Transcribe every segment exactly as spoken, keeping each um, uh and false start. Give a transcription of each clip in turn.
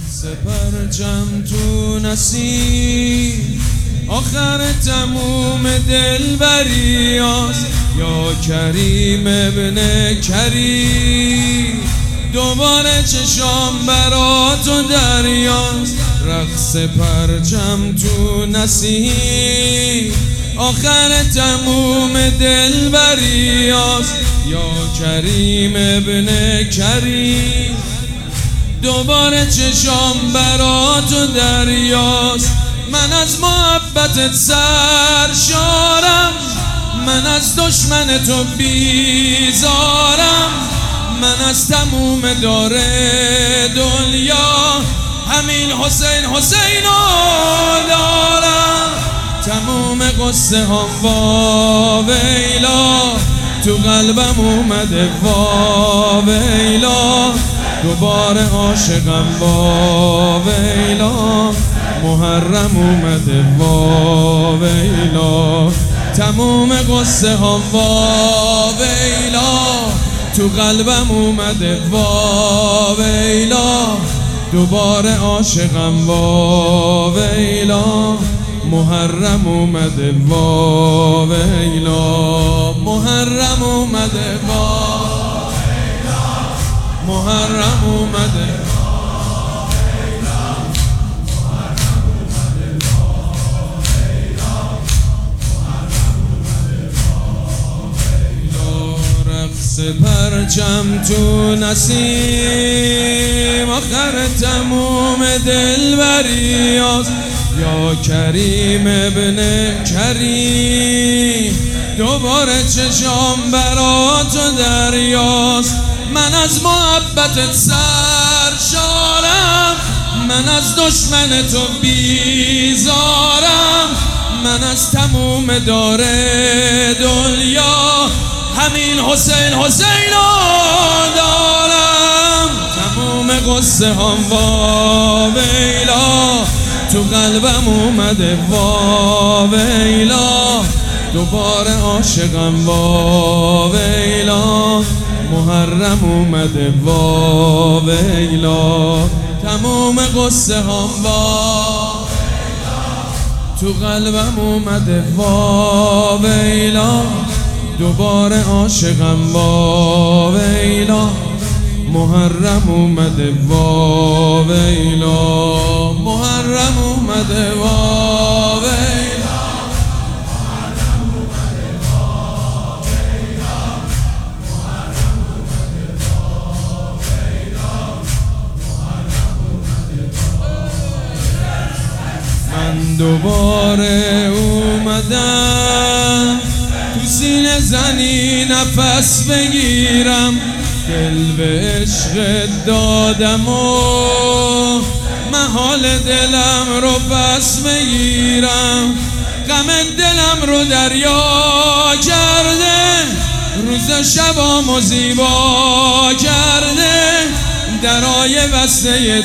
پرچم تو نسیم آخر تموم دلبریاست یا کریم ابن کریم دوباره چشام برا تو دریاست رقص پرچم تو نسیم آخر تموم دلبریاست یا کریم ابن کریم دوباره چشام برا تو دریاست من از محبتت سرشارم من از دشمن تو بیزارم من از تموم دار دنیا همین حسین حسین رو دارم تموم قصه هم وا ویلا تو قلبم اومده وا ویلا دوباره عاشقم وا ویلا محرم اومده وا ویلا تموم قصه هم وا ویلا تو قلبم اومده وا ویلا دوباره عاشقم وا ویلا محرم اومده وا ویلا محرم اومده وا محرم اومده رقص پرچم تو نسیم آخر تموم دلبریاست یا کریم ابن کریم دوباره چشام برا تو دریاست من از محبتت سرشارم من از دشمن تو بیزارم من از تموم دار دنیا همین حسین حسین رو دارم تموم قصه هم وا ویلا تو قلبم اومده وا ویلا دوباره عاشقم وا ویلا محرم اومده وا ویلا تموم قصه هم وا تو قلبم اومده وا ویلا دوباره عاشقم وا ویلا محرم اومده وا ویلا محرم اومده وا ویلا من دوباره اومدم تو سینه زنی نفس بگیرم دل به عشق دادم و محال دلم رو پس بگیرم غم دلم رو دریا کرده روز شبامو زیبا کرده درای بسته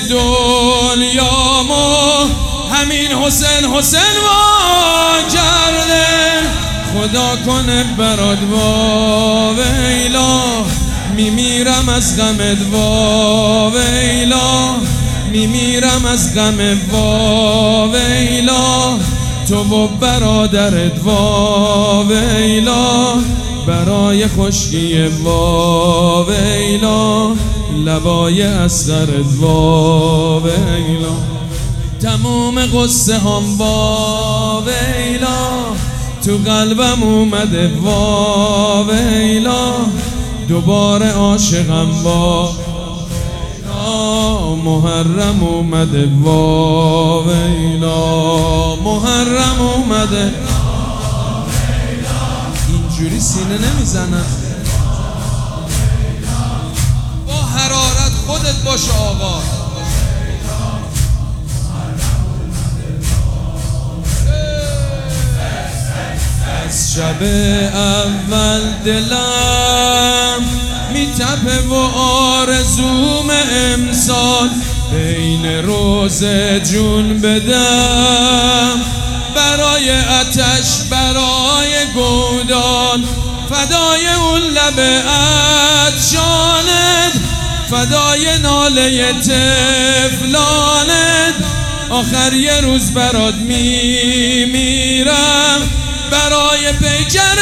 دنیامو همین حسین حسین وا کرده خدا کنه برات وا ویلا میمیرم از غمت وا ویلا میمیرم از غم وا ویلا تو و برادرت وا ویلا برای خشکی وا ویلا لبای اصغرت وا ویلا تموم قصه هم وا ویلا تو قلبم اومده وا ویلا دوباره عاشقم وا محرم اومده وا ویلا محرم اومده اینجوری سینه نمیزنن با حرارت خودت باش آقا از شب اول دلم میتپه و آرزوم امسال بین روز جون بدم برای آتش برای گودال فدای اون لب عطشانت فدای ناله طفلانت، آخر یه روز برات میمیرم، برای پیکر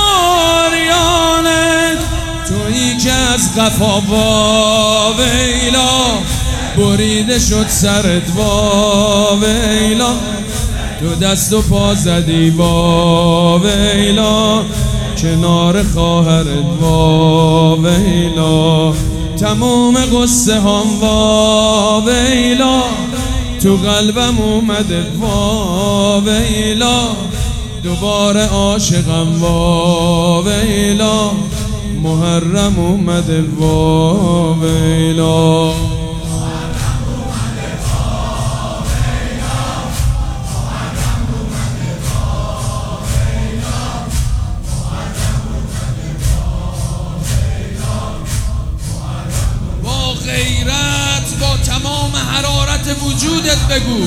اوریانت. تویی که از قفا با ویلا بریده شد سرت با ویلا، تو دست و پا زدی با ویلا، کنار خواهرت با ویلا. تموم قصه هم با ویلا، تو قلبم اومده با ویلا، دوباره عاشقم با ویلا، محرم اومده با ویلا. غیرت با تمام حرارت وجودت بگو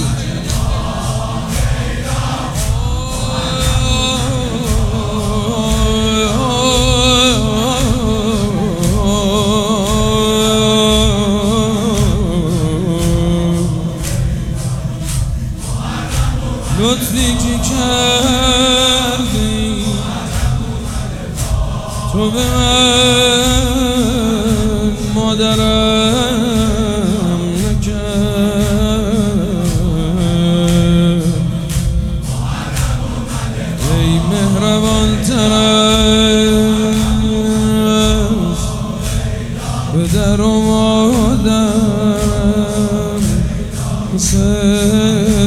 لطفی که کردی تو به من مادرم نکرد، ای مهربان تر از پدر و مادرم حسین.